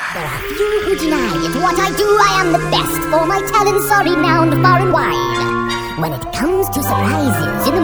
There are few who deny it. What I do, I am the best, for my talents are renowned far and wide. When it comes to surprises in